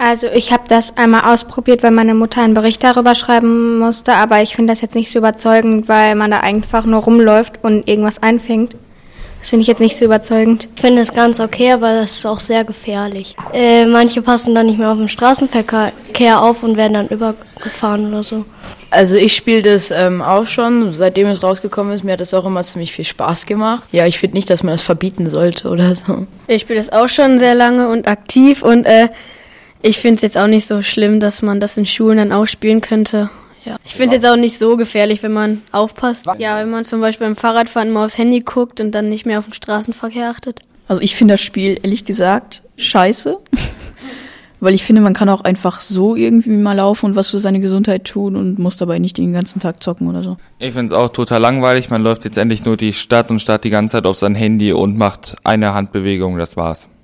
Also ich habe das einmal ausprobiert, weil meine Mutter einen Bericht darüber schreiben musste, aber ich finde das jetzt nicht so überzeugend, weil man da einfach nur rumläuft und irgendwas einfängt. Das finde ich jetzt nicht so überzeugend. Ich finde es ganz okay, aber das ist auch sehr gefährlich. Manche passen dann nicht mehr auf den Straßenverkehr auf und werden dann übergefahren oder so. Also ich spiele das auch schon, seitdem es rausgekommen ist. Mir hat das auch immer ziemlich viel Spaß gemacht. Ja, ich finde nicht, dass man das verbieten sollte oder so. Ich spiele das auch schon sehr lange und aktiv und ich finde es jetzt auch nicht so schlimm, dass man das in Schulen dann auch spielen könnte. Ja. Ich finde es jetzt auch nicht so gefährlich, wenn man aufpasst. Ja, wenn man zum Beispiel beim Fahrradfahren immer aufs Handy guckt und dann nicht mehr auf den Straßenverkehr achtet. Also ich finde das Spiel, ehrlich gesagt, scheiße. Weil ich finde, man kann auch einfach so irgendwie mal laufen und was für seine Gesundheit tun und muss dabei nicht den ganzen Tag zocken oder so. Ich finde es auch total langweilig. Man läuft jetzt endlich nur die Stadt und starrt die ganze Zeit auf sein Handy und macht eine Handbewegung, das war's.